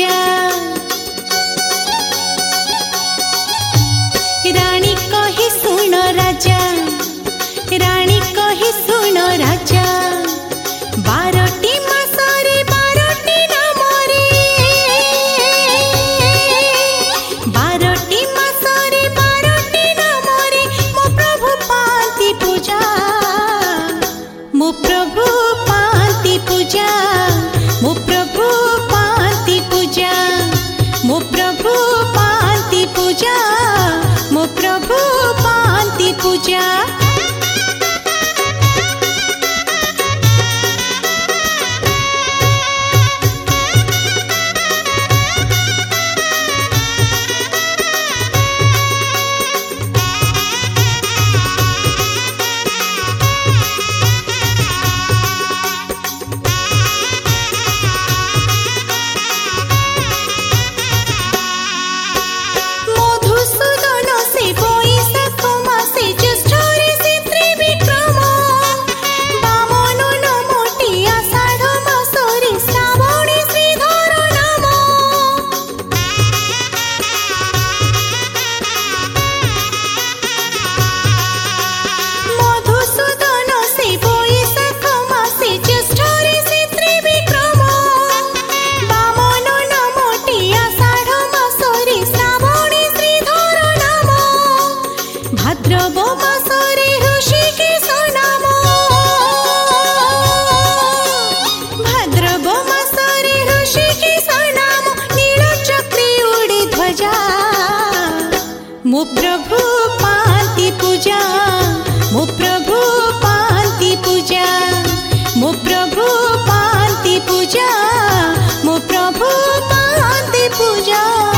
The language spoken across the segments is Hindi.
राजा। रानी कही सुन राजा, रानी कही सुन राजा, 12टी मासरे 12टी नामरे, 12टी मासरे 12टी नामरे मो प्रभु पांति पूजा, मो प्रभु पांति पूजा, मो प्रभु पांति पूजा, मो प्रभु पांति पूजा, मो प्रभु पांति पूजा। भाद्रव मासरे ऋषिकेश नाम, भाद्रव मासरे ऋषिकेश नाम, नीलचक्रे उड़े ध्वजा, मो प्रभु पांति पूजा, मो प्रभु पांति पूजा, मो प्रभु पांति पूजा, मो प्रभु पांति पूजा।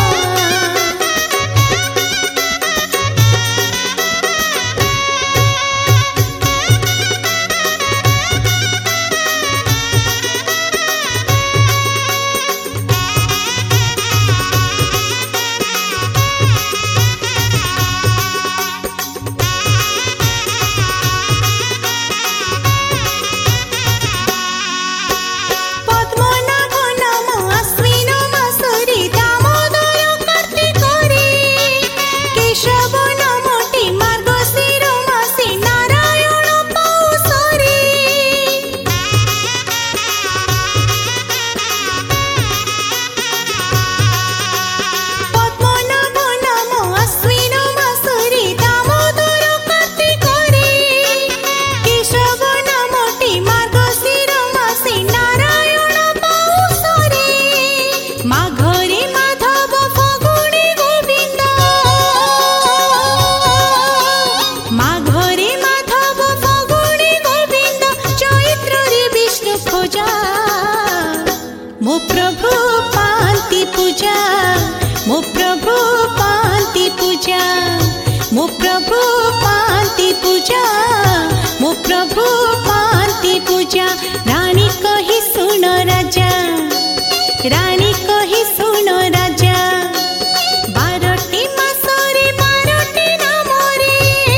मो प्रभु पांति पूजा, मो प्रभु पांति पूजा, मो प्रभु पांति पूजा, मो प्रभु पांति पूजा। रानी कही सुन राजा, रानी कही सुन राजा, 12टी मासरे 12टी नामरे,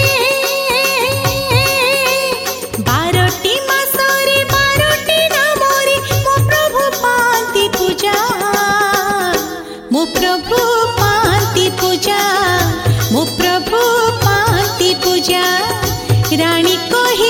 12टी मासरे 12टी नामरे मो प्रभु पांति पूजा, मो प्रभु पांति पूजा, मो प्रभु पांति पूजा। रानी कही